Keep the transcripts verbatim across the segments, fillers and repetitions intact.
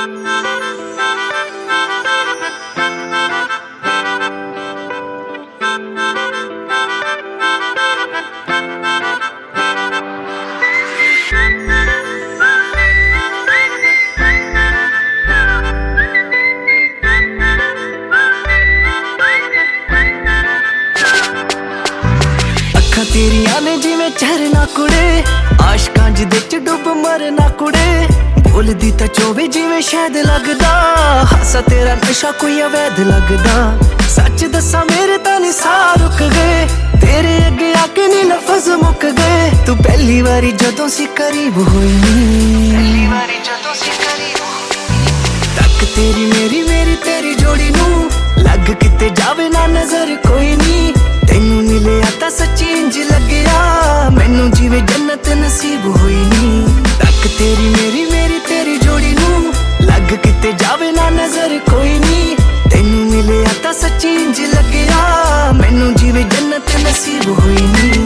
तेरिया ने जिवें झरना कुड़े आशकां जिदे च डुब मरना कुड़े बोलदी तां चोवे जिवें शहद लगदा हासा तेरा नशा कोई अवैध लगदा सच दसा मेरे तां नी साह रुक गए तेरे अगे आके नी लफज मुक गए तू पहली वारी जदों सी करीब होई नी पहली वारी जदों सी करीब होई तक तेरी मेरी मेरी तेरी जोड़ी नू लग किते जावे ना नजर कोई नी तेनू मिले आता सच्ची इंज लग्या मैनू जिवें जन्नत नसीब होई नी तक तेरी मेरी मेरी तेरी जोड़ी नू लग किते जावे ना नजर कोई नी तेनू मिले आता सच्ची इंज लग्या मैनू जिवें जन्नत नसीब होई नी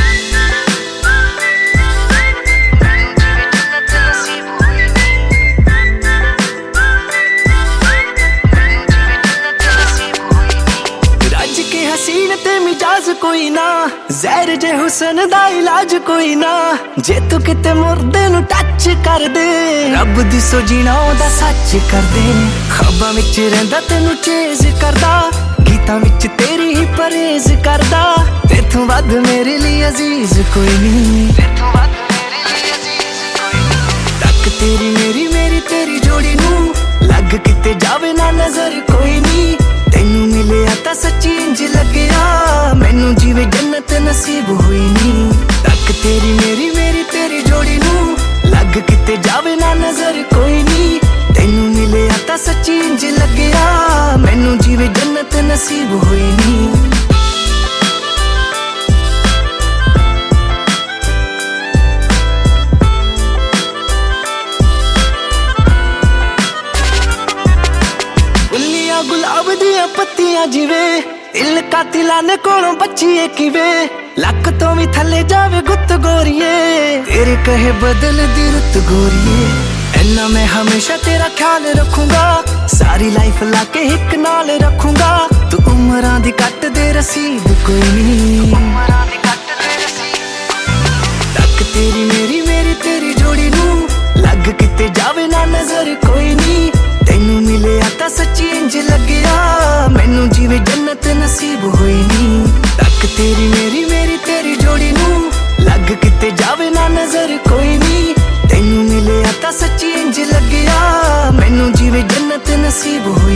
हसीन ते मिजाज कोई ना जहर जे हुसन दा इलाज कोई ना जे तू किते मुर्दे नु टच कर दे रब दी सोजीना ओदा सच कर दे ख्वाबां विच रहिंदा तेनू चेज करदा गीतां विच तेरी ही परहेज करदा तेथों वध मेरे लिए अजीज कोई नहीं तेथों वध मेरे लिए अजीज कोई नहीं तक तेरी मेरी मेरी तेरी जोड़ी नू लग किते जावे ना नजर कोई नहीं तेनू मिले आता सच्ची इंज लग्या मैनू जिवें जन्नत नसीब होई नी तक तेरी मेरी मेरी तेरी जोड़ी नू लग किते जावे ना नजर कोई नी तेनू मिले आता सच्ची इंज लग्या मैनू जिवें जन्नत नसीब होई नी गुलाब दिया पत्तियां जिवे दिल कातिला ने कोलों बच्ची किवे लक तो भी थले जावे गुत्त गोरिए तेरे कहे बदल दी रुत गोरिए इन्ना मैं हमेशा तेरा ख्याल रखूंगा सारी लाइफ लाके हिक नाल रखूंगा तू उमरां दी कट दे रसीद कोई नहीं उमरां दी कट दे रसीद तक तेरी मेरी मेरी तेरी जोड़ी नू लग किते जावे ना नजर कोई नहीं तेनू मिले आता सच्ची इंज लग्या मैनू जिवें जन्नत नसीब होई नी तक तेरी मेरी मेरी तेरी जोड़ी नू लग किते जावे ना नजर कोई नी तेनू मिले आता सच्ची इंज लग्या मैनू जिवें जन्नत नसीब होई